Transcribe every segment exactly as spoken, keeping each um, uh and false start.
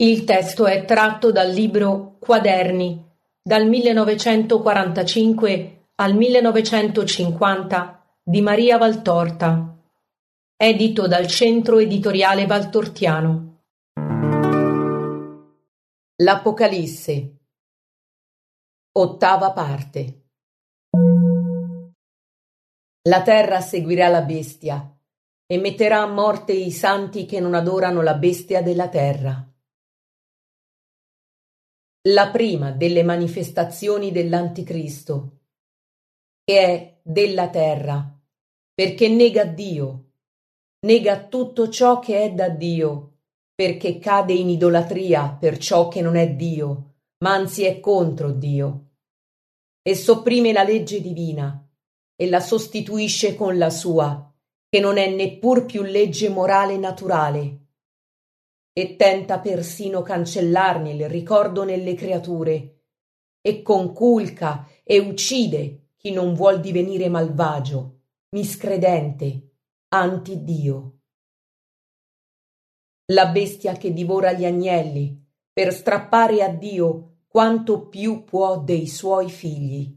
Il testo è tratto dal libro Quaderni, dal millenovecentoquarantacinque al millenovecentocinquanta di Maria Valtorta, edito dal Centro Editoriale Valtortiano. L'Apocalisse. Ottava parte. La terra seguirà la bestia e metterà a morte i santi che non adorano la bestia della terra. La prima delle manifestazioni dell'Anticristo, che è della terra, perché nega Dio, nega tutto ciò che è da Dio, perché cade in idolatria per ciò che non è Dio, ma anzi è contro Dio, e sopprime la legge divina e la sostituisce con la sua, che non è neppur più legge morale naturale, e tenta persino cancellarne il ricordo nelle creature, e conculca e uccide chi non vuol divenire malvagio, miscredente, anti-Dio. La bestia che divora gli agnelli per strappare a Dio quanto più può dei suoi figli.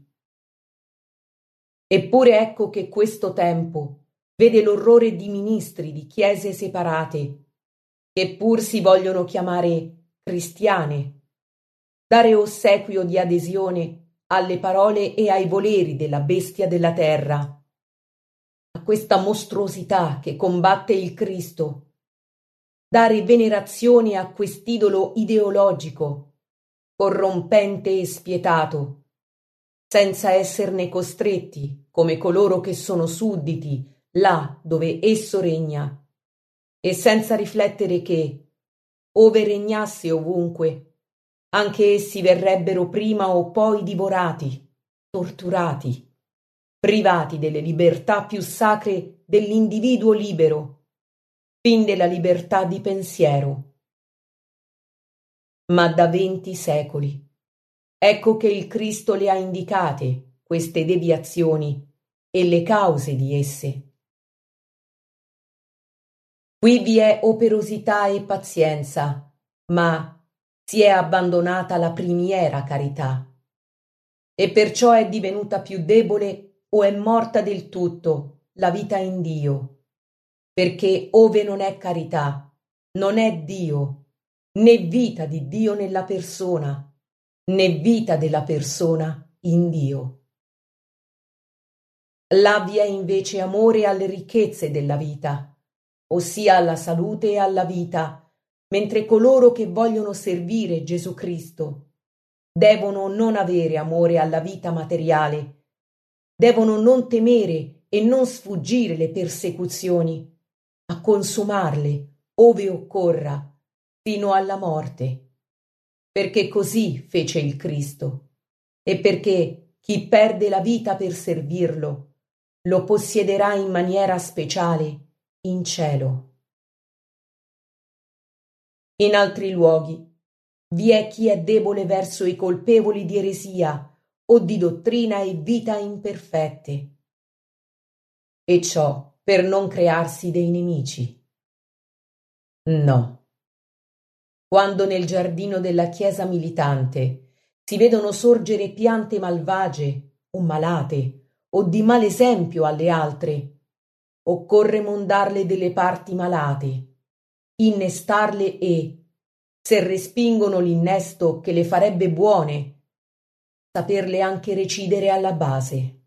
Eppure ecco che questo tempo vede l'orrore di ministri di chiese separate, che pur si vogliono chiamare cristiane, dare ossequio di adesione alle parole e ai voleri della bestia della terra, a questa mostruosità che combatte il Cristo, dare venerazione a quest'idolo ideologico, corrompente e spietato, senza esserne costretti, come coloro che sono sudditi là dove esso regna, e senza riflettere che, ove regnasse ovunque, anche essi verrebbero prima o poi divorati, torturati, privati delle libertà più sacre dell'individuo libero, fin della libertà di pensiero. Ma da venti secoli, ecco che il Cristo le ha indicate, queste deviazioni, e le cause di esse. Qui vi è operosità e pazienza, ma si è abbandonata la primiera carità, e perciò è divenuta più debole o è morta del tutto la vita in Dio, perché ove non è carità, non è Dio, né vita di Dio nella persona, né vita della persona in Dio. Là vi è invece amore alle ricchezze della vita, ossia alla salute e alla vita, mentre coloro che vogliono servire Gesù Cristo devono non avere amore alla vita materiale, devono non temere e non sfuggire le persecuzioni, ma consumarle, ove occorra, fino alla morte, perché così fece il Cristo, e perché chi perde la vita per servirlo lo possiederà in maniera speciale in cielo. In altri luoghi vi è chi è debole verso i colpevoli di eresia o di dottrina e vita imperfette, e ciò per non crearsi dei nemici. No. Quando nel giardino della chiesa militante si vedono sorgere piante malvagie o malate o di malesempio alle altre, occorre mondarle delle parti malate, innestarle e, se respingono l'innesto che le farebbe buone, saperle anche recidere alla base.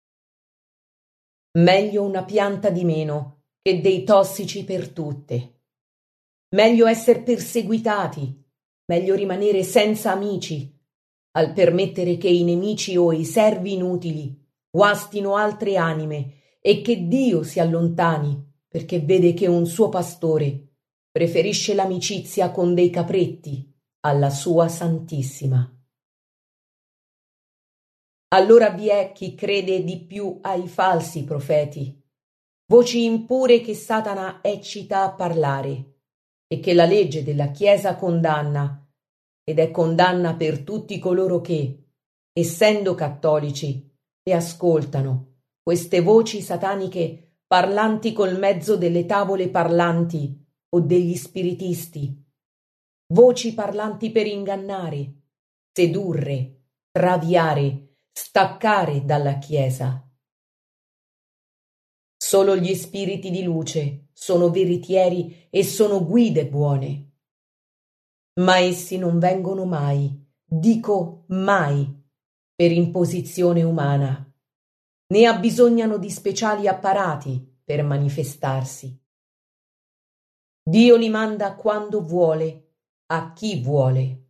Meglio una pianta di meno che dei tossici per tutte. Meglio esser perseguitati, meglio rimanere senza amici, al permettere che i nemici o i servi inutili guastino altre anime e che Dio si allontani perché vede che un suo pastore preferisce l'amicizia con dei capretti alla sua Santissima. Allora vi è chi crede di più ai falsi profeti, voci impure che Satana eccita a parlare e che la legge della Chiesa condanna, ed è condanna per tutti coloro che, essendo cattolici, le ascoltano, queste voci sataniche parlanti col mezzo delle tavole parlanti o degli spiritisti, voci parlanti per ingannare, sedurre, traviare, staccare dalla Chiesa. Solo gli spiriti di luce sono veritieri e sono guide buone. Ma essi non vengono mai, dico mai, per imposizione umana, né abbisognano di speciali apparati per manifestarsi. Dio li manda quando vuole, a chi vuole.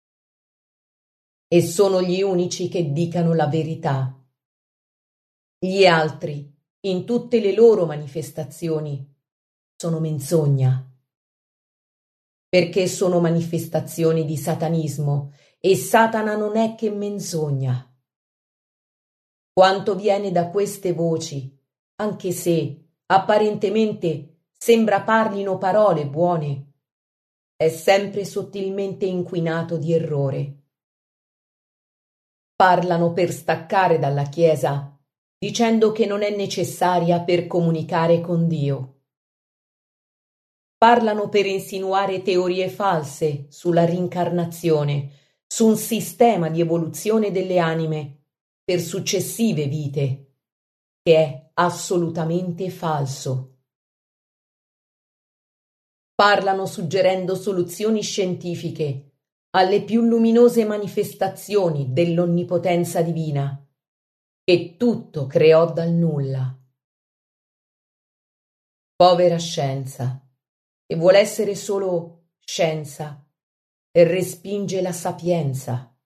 E sono gli unici che dicano la verità. Gli altri, in tutte le loro manifestazioni, sono menzogna. Perché sono manifestazioni di satanismo e Satana non è che menzogna. Quanto viene da queste voci, anche se apparentemente sembra parlino parole buone, è sempre sottilmente inquinato di errore. Parlano per staccare dalla Chiesa, dicendo che non è necessaria per comunicare con Dio. Parlano per insinuare teorie false sulla rincarnazione, su un sistema di evoluzione delle anime per successive vite, che è assolutamente falso. Parlano suggerendo soluzioni scientifiche alle più luminose manifestazioni dell'onnipotenza divina, che tutto creò dal nulla. Povera scienza, che vuole essere solo scienza e respinge la sapienza.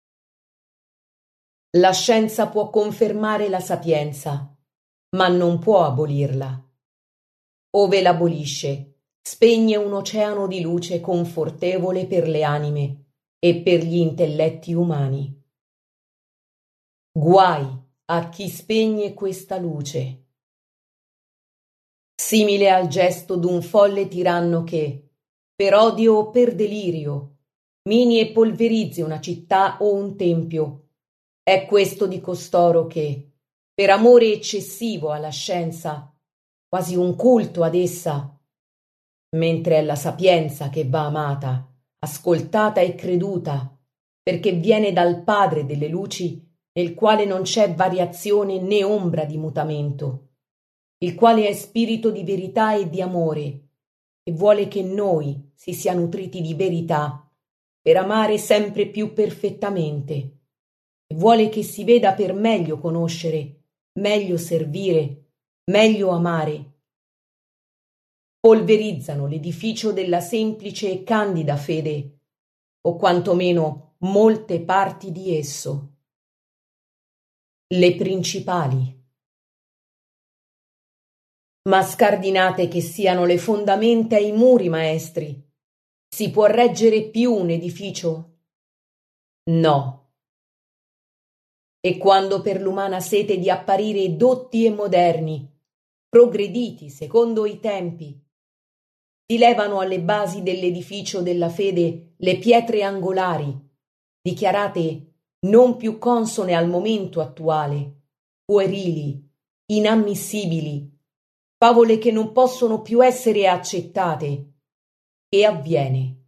La scienza può confermare la sapienza, ma non può abolirla. Ove l'abolisce, spegne un oceano di luce confortevole per le anime e per gli intelletti umani. Guai a chi spegne questa luce. Simile al gesto d'un folle tiranno che, per odio o per delirio, mini e polverizzi una città o un tempio, è questo di costoro che, per amore eccessivo alla scienza, quasi un culto ad essa, mentre è la sapienza che va amata, ascoltata e creduta, perché viene dal Padre delle luci, nel quale non c'è variazione né ombra di mutamento, il quale è spirito di verità e di amore, e vuole che noi si sia nutriti di verità per amare sempre più perfettamente, e vuole che si veda per meglio conoscere, meglio servire, meglio amare. Polverizzano l'edificio della semplice e candida fede, o quantomeno molte parti di esso. Le principali. Ma scardinate che siano le fondamenta e i muri maestri, si può reggere più un edificio? No. E quando per l'umana sete di apparire dotti e moderni, progrediti secondo i tempi, si levano alle basi dell'edificio della fede le pietre angolari, dichiarate non più consone al momento attuale, puerili, inammissibili, favole che non possono più essere accettate, che avviene?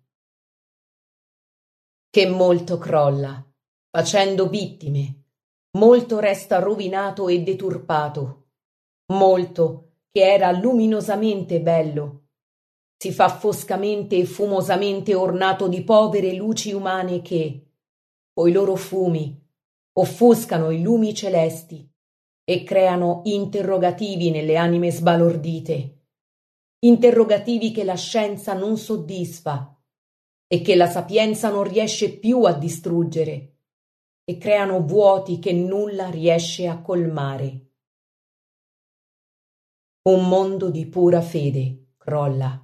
Che molto crolla, facendo vittime, molto resta rovinato e deturpato, molto che era luminosamente bello, si fa foscamente e fumosamente ornato di povere luci umane che, coi loro fumi, offuscano i lumi celesti e creano interrogativi nelle anime sbalordite, interrogativi che la scienza non soddisfa e che la sapienza non riesce più a distruggere, e creano vuoti che nulla riesce a colmare. Un mondo di pura fede crolla.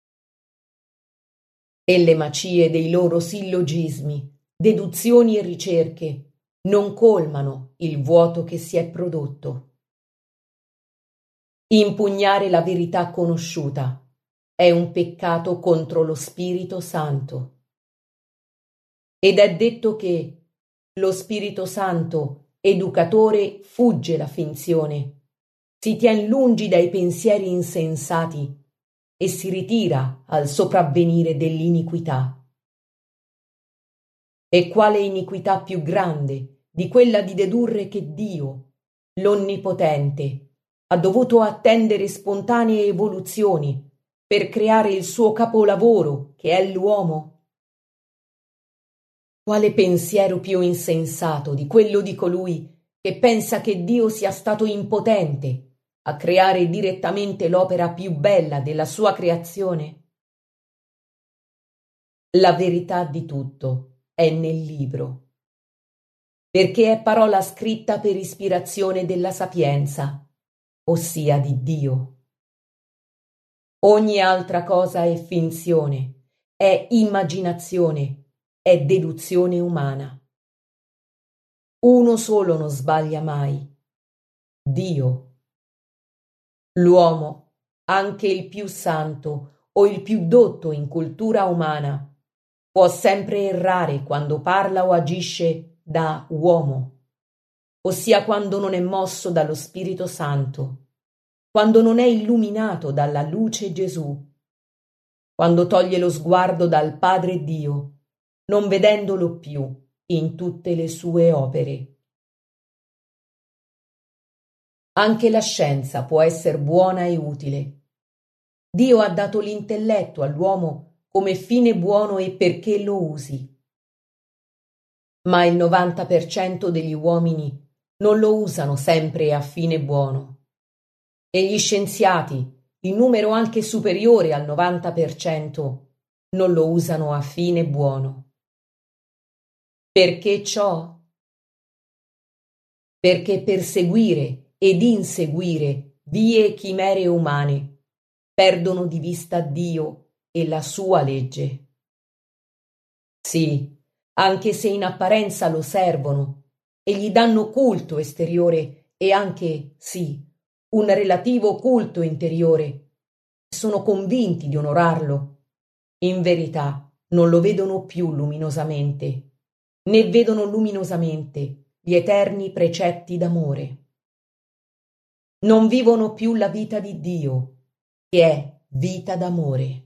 E le macie dei loro sillogismi, deduzioni e ricerche non colmano il vuoto che si è prodotto. Impugnare la verità conosciuta è un peccato contro lo Spirito Santo. Ed è detto che lo Spirito Santo, educatore, fugge la finzione, si tien lungi dai pensieri insensati e si ritira al sopravvenire dell'iniquità. E quale iniquità più grande di quella di dedurre che Dio, l'Onnipotente, ha dovuto attendere spontanee evoluzioni per creare il suo capolavoro che è l'uomo? Quale pensiero più insensato di quello di colui che pensa che Dio sia stato impotente a creare direttamente l'opera più bella della sua creazione? La verità di tutto è nel libro, perché è parola scritta per ispirazione della sapienza, ossia di Dio. Ogni altra cosa è finzione, è immaginazione, è deduzione umana. Uno solo non sbaglia mai: Dio. L'uomo, anche il più santo o il più dotto in cultura umana, può sempre errare quando parla o agisce da uomo, ossia quando non è mosso dallo Spirito Santo, quando non è illuminato dalla luce Gesù, quando toglie lo sguardo dal Padre Dio, non vedendolo più in tutte le sue opere. Anche la scienza può essere buona e utile. Dio ha dato l'intelletto all'uomo come fine buono e perché lo usi. Ma il novanta per cento degli uomini non lo usano sempre a fine buono. E gli scienziati, in numero anche superiore al novanta per cento, non lo usano a fine buono. Perché ciò? Perché perseguire ed inseguire vie e chimere umane perdono di vista Dio e la sua legge. Sì, anche se in apparenza lo servono e gli danno culto esteriore e anche, sì, un relativo culto interiore, sono convinti di onorarlo, in verità non lo vedono più luminosamente, né vedono luminosamente gli eterni precetti d'amore. Non vivono più la vita di Dio, che è vita d'amore.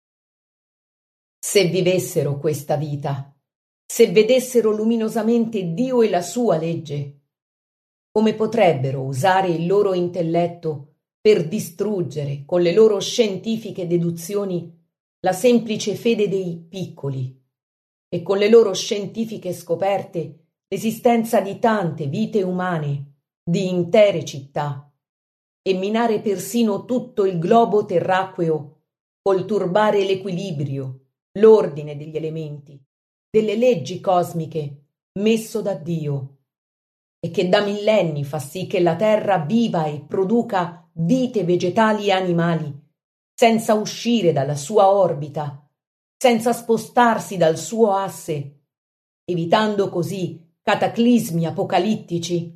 Se vivessero questa vita, se vedessero luminosamente Dio e la sua legge, come potrebbero usare il loro intelletto per distruggere con le loro scientifiche deduzioni la semplice fede dei piccoli e con le loro scientifiche scoperte l'esistenza di tante vite umane, di intere città, e minare persino tutto il globo terracqueo col turbare l'equilibrio, l'ordine degli elementi, delle leggi cosmiche messo da Dio, e che da millenni fa sì che la terra viva e produca vite vegetali e animali, senza uscire dalla sua orbita, senza spostarsi dal suo asse, evitando così cataclismi apocalittici.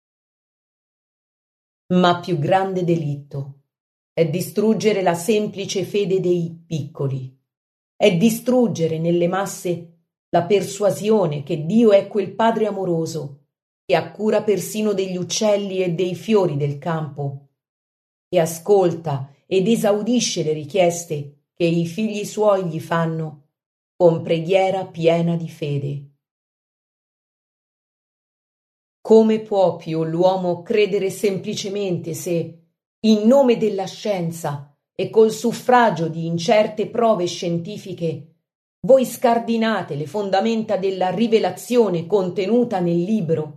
Ma più grande delitto è distruggere la semplice fede dei piccoli, è distruggere nelle masse la persuasione che Dio è quel Padre amoroso che ha cura persino degli uccelli e dei fiori del campo, e ascolta ed esaudisce le richieste che i figli suoi gli fanno con preghiera piena di fede. Come può più l'uomo credere semplicemente se, in nome della scienza e col suffragio di incerte prove scientifiche, voi scardinate le fondamenta della rivelazione contenuta nel libro?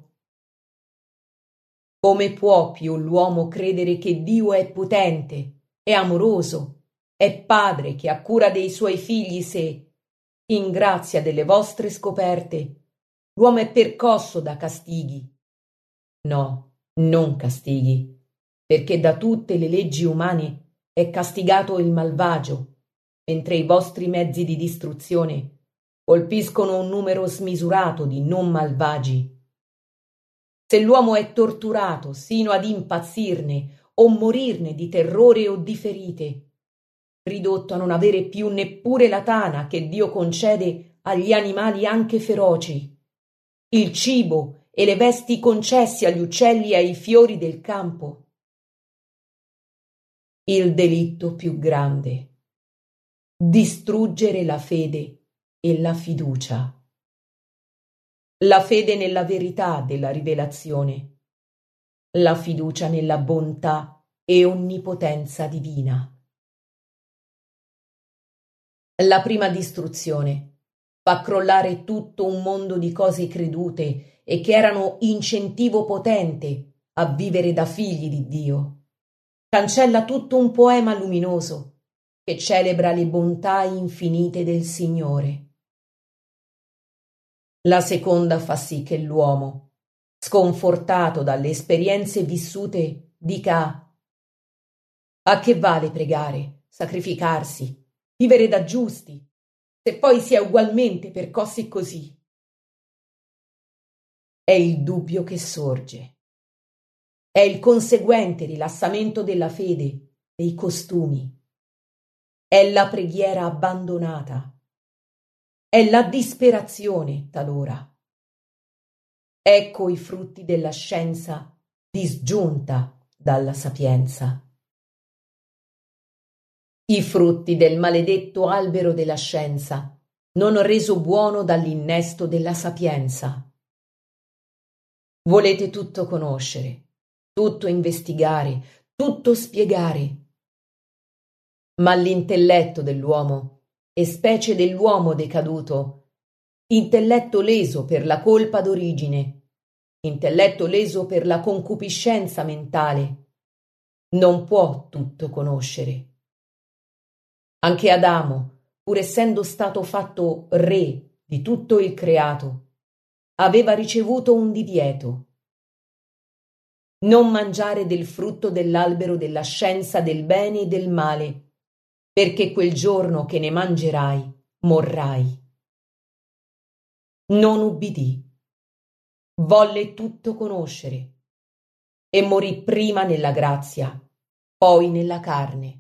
Come può più l'uomo credere che Dio è potente, è amoroso, è padre che ha cura dei suoi figli se, in grazia delle vostre scoperte, l'uomo è percosso da castighi? No, non castighi, perché da tutte le leggi umane è castigato il malvagio, mentre i vostri mezzi di distruzione colpiscono un numero smisurato di non malvagi. Se l'uomo è torturato sino ad impazzirne o morirne di terrore o di ferite, ridotto a non avere più neppure la tana che Dio concede agli animali anche feroci, il cibo e le vesti concessi agli uccelli e ai fiori del campo. Il delitto più grande: distruggere la fede e la fiducia. la fede nella verità della rivelazione, la fiducia nella bontà e onnipotenza divina. La prima distruzione fa crollare tutto un mondo di cose credute e che erano incentivo potente a vivere da figli di Dio. Cancella tutto un poema luminoso che celebra le bontà infinite del Signore. La seconda fa sì che l'uomo, sconfortato dalle esperienze vissute, dica: a che vale pregare, sacrificarsi, vivere da giusti, se poi si è ugualmente percossi così? È il dubbio che sorge. È il conseguente rilassamento della fede, dei costumi. È la preghiera abbandonata. È la disperazione talora. Ecco i frutti della scienza disgiunta dalla sapienza. I frutti del maledetto albero della scienza, non reso buono dall'innesto della sapienza. Volete tutto conoscere, tutto investigare, tutto spiegare. Ma l'intelletto dell'uomo, e specie dell'uomo decaduto, intelletto leso per la colpa d'origine, intelletto leso per la concupiscenza mentale, non può tutto conoscere. Anche Adamo, pur essendo stato fatto re di tutto il creato, aveva ricevuto un divieto: non mangiare del frutto dell'albero della scienza del bene e del male, perché quel giorno che ne mangerai, morrai. Non ubbidì, volle tutto conoscere e morì prima nella grazia, poi nella carne.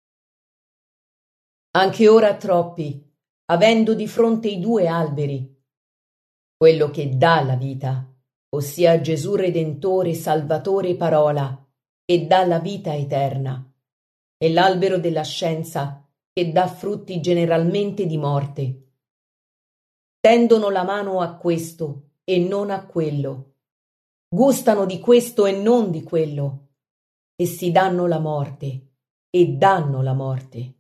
Anche ora troppi, avendo di fronte i due alberi, quello che dà la vita, ossia Gesù Redentore, Salvatore e Parola, che dà la vita eterna, e l'albero della scienza, che dà frutti generalmente di morte, tendono la mano a questo e non a quello, gustano di questo e non di quello, e si danno la morte e danno la morte.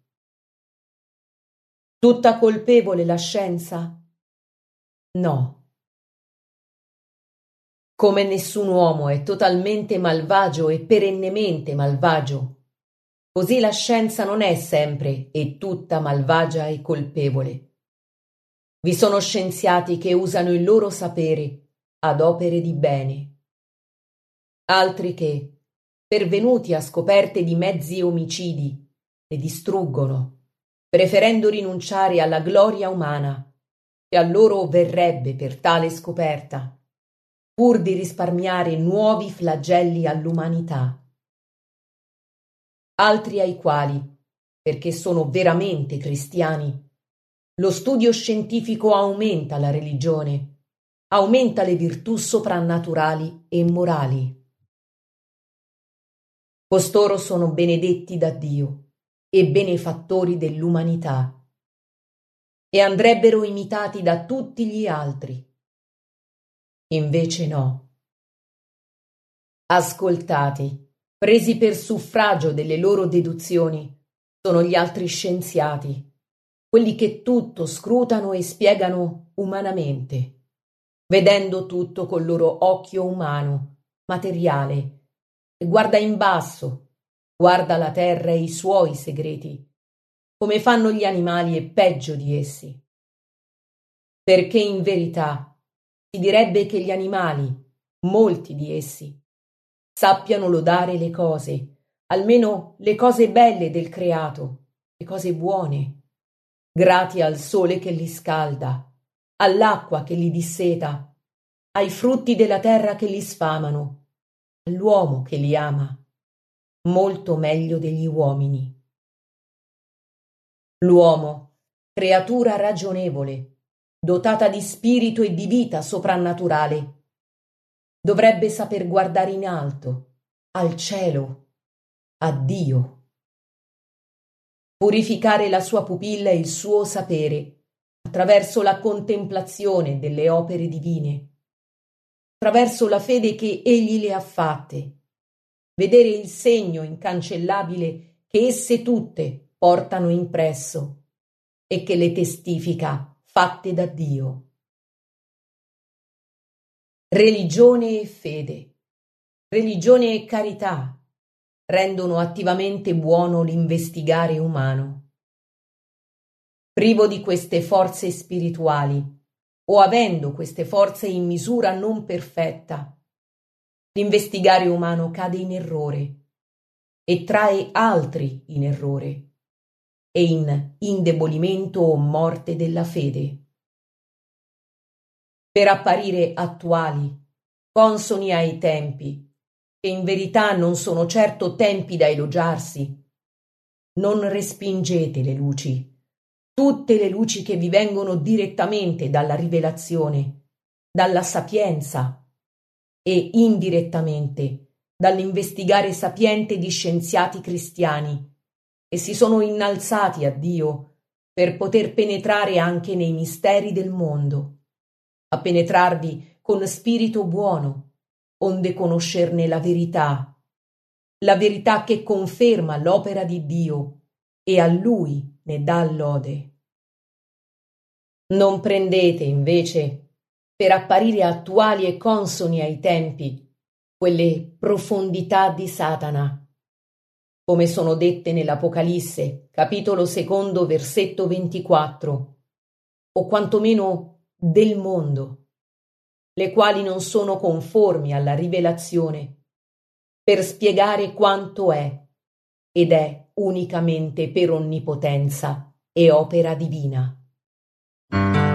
Tutta colpevole la scienza? No. Come nessun uomo è totalmente malvagio e perennemente malvagio, così la scienza non è sempre e tutta malvagia e colpevole. Vi sono scienziati che usano il loro sapere ad opere di bene, altri che, pervenuti a scoperte di mezzi omicidi, le distruggono, preferendo rinunciare alla gloria umana che a loro verrebbe per tale scoperta, pur di risparmiare nuovi flagelli all'umanità. Altri ai quali, perché sono veramente cristiani, lo studio scientifico aumenta la religione, aumenta le virtù soprannaturali e morali. Costoro sono benedetti da Dio e benefattori dell'umanità, e andrebbero imitati da tutti gli altri. Invece no. Ascoltati, presi per suffragio delle loro deduzioni, sono gli altri scienziati, quelli che tutto scrutano e spiegano umanamente, vedendo tutto col loro occhio umano, materiale, e guarda in basso, guarda la terra e i suoi segreti, come fanno gli animali e peggio di essi. Perché in verità si direbbe che gli animali, molti di essi, sappiano lodare le cose, almeno le cose belle del creato, le cose buone, grati al sole che li scalda, all'acqua che li disseta, ai frutti della terra che li sfamano, all'uomo che li ama, molto meglio degli uomini. L'uomo, creatura ragionevole, dotata di spirito e di vita soprannaturale, dovrebbe saper guardare in alto, al cielo, a Dio, purificare la sua pupilla e il suo sapere attraverso la contemplazione delle opere divine, attraverso la fede che egli le ha fatte, vedere il segno incancellabile che esse tutte portano impresso e che le testifica fatte da Dio. Religione e fede, religione e carità rendono attivamente buono l'investigare umano. Privo di queste forze spirituali, o avendo queste forze in misura non perfetta, l'investigare umano cade in errore e trae altri in errore e in indebolimento o morte della fede. Per apparire attuali, consoni ai tempi, che in verità non sono certo tempi da elogiarsi, non respingete le luci, tutte le luci che vi vengono direttamente dalla rivelazione, dalla sapienza e indirettamente dall'investigare sapiente di scienziati cristiani che si sono innalzati a Dio per poter penetrare anche nei misteri del mondo, a penetrarvi con spirito buono, onde conoscerne la verità, la verità che conferma l'opera di Dio e a Lui ne dà lode. Non prendete, invece, per apparire attuali e consoni ai tempi, quelle profondità di Satana, come sono dette nell'Apocalisse, capitolo secondo, versetto ventiquattro, o quantomeno del mondo, le quali non sono conformi alla rivelazione, per spiegare quanto è, ed è unicamente per onnipotenza e opera divina.